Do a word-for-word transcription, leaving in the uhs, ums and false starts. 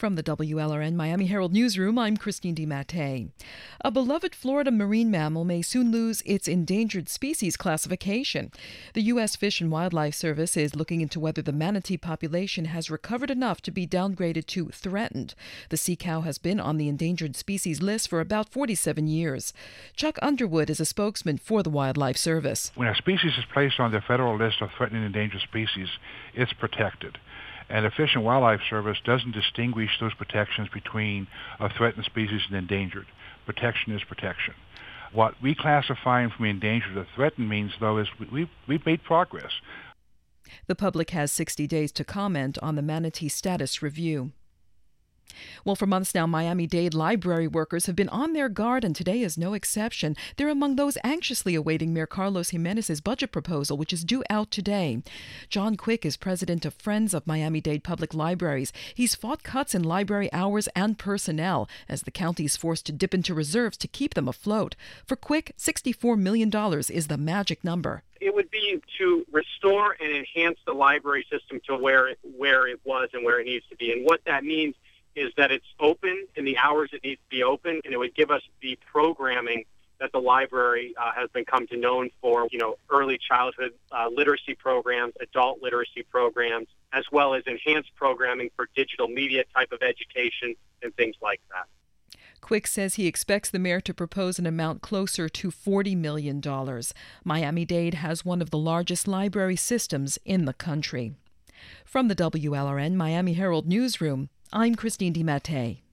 From the W L R N Miami Herald Newsroom, I'm Christine DiMattei. A beloved Florida marine mammal may soon lose its endangered species classification. The U S Fish and Wildlife Service is looking into whether the manatee population has recovered enough to be downgraded to threatened. The sea cow has been on the endangered species list for about forty-seven years. Chuck Underwood is a spokesman for the Wildlife Service. When a species is placed on the federal list of threatened and endangered species, it's protected. And the Fish and Wildlife Service doesn't distinguish those protections between a threatened species and endangered. Protection is protection. What reclassifying from endangered to threatened means, though, is we, we've made progress. The public has sixty days to comment on the manatee status review. Well, for months now, Miami-Dade library workers have been on their guard, and today is no exception. They're among those anxiously awaiting Mayor Carlos Jimenez's budget proposal, which is due out today. John Quick is president of Friends of Miami-Dade Public Libraries. He's fought cuts in library hours and personnel as the county is forced to dip into reserves to keep them afloat. For Quick, sixty-four million dollars is the magic number. It would be to restore and enhance the library system to where it, where it was and where it needs to be. And what that means is that it's open in the hours it needs to be open, and it would give us the programming that the library uh, has become to known for, you know, early childhood uh, literacy programs, adult literacy programs, as well as enhanced programming for digital media type of education and things like that. Quick says he expects the mayor to propose an amount closer to forty million dollars. Miami-Dade has one of the largest library systems in the country. From the W L R N Miami Herald Newsroom, I'm Christine DiMattei.